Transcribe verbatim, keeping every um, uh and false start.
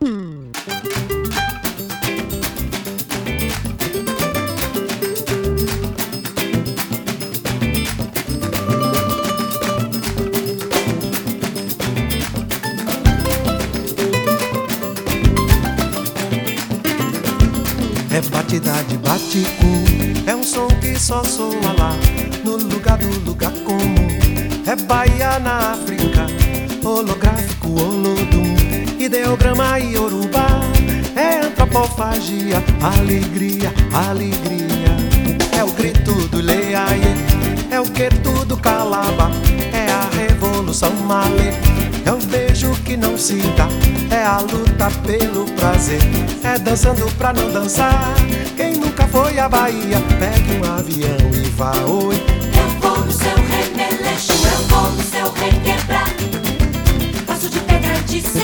É batida de bate-um, é um som que só soa lá, no lugar do lugar comum. É Bahia na África, holográfico, Olodum, ideograma e Yorubá. É antropofagia, alegria, alegria. É o grito do Leaie, é o queto do Calaba, é a revolução malê. É um beijo que não se dá, é a luta pelo prazer, é dançando pra não dançar. Quem nunca foi à Bahia, pegue um avião e vá, oi. Eu vou no seu remeleixo, eu vou no seu requebrar. Passo de pedra de céu.